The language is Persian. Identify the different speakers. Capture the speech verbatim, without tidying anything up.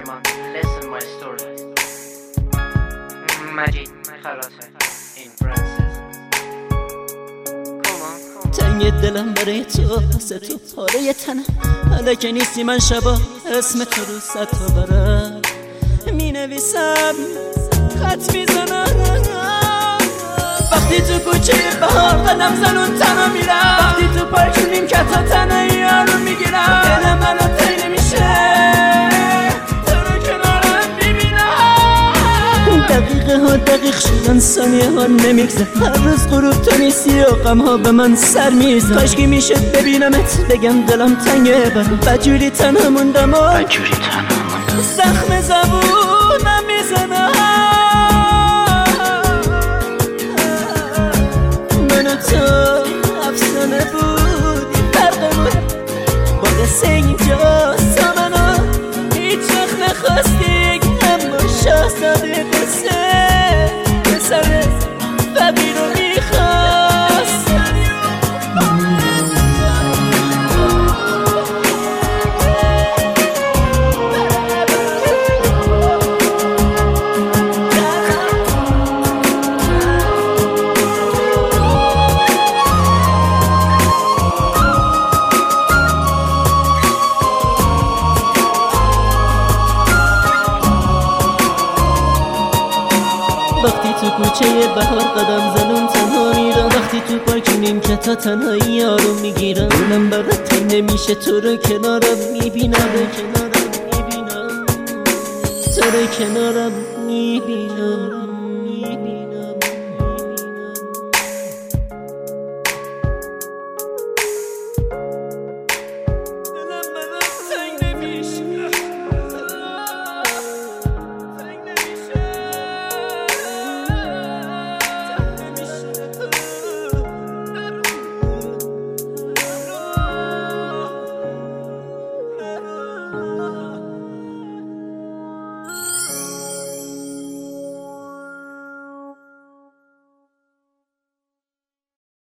Speaker 1: Come on, listen my story. مجید خلاصه این برنسز. Come on, come on.
Speaker 2: تنگ دلم برای تو واسه تو پاره تنم، حالا که نیستی من شبا اسم تو رو صد تا برم می نویسم، خط میزنم. وقتی تو کوچه بهار قدم زنون تنها میرم، وقتی تو پارک نیم کتا تنها یارو میگیرم، دلم منو تی نمیشه تو رو کنارم ببینم. دقیقه ها دقیق شدن، ثانیه ها نمیگذر، هر روز غروب تو نیستی و غم ها به من سر میزن. کاشکی میشه ببینمت بگم دلم تنگه برم، بجوری تنها موندم و
Speaker 1: بجوری تنها موندم،
Speaker 2: زخم زبونم میزنم. تو افسانه بودی فرقمون با قصه اینجا سامنو هیچ وقت نخواستی، اما شاهزاده قصه پسر فقیر رو میخواست. وقتی تو کوچه بهار قدم زنم تنها میرم، وقتی تو پارک نیم کتا تنهایی یارو میگیرم، دلم برات تنگ نمیشه تو رو کنارم میبینم، کنارم میبینم تو رو کنارم میبینم.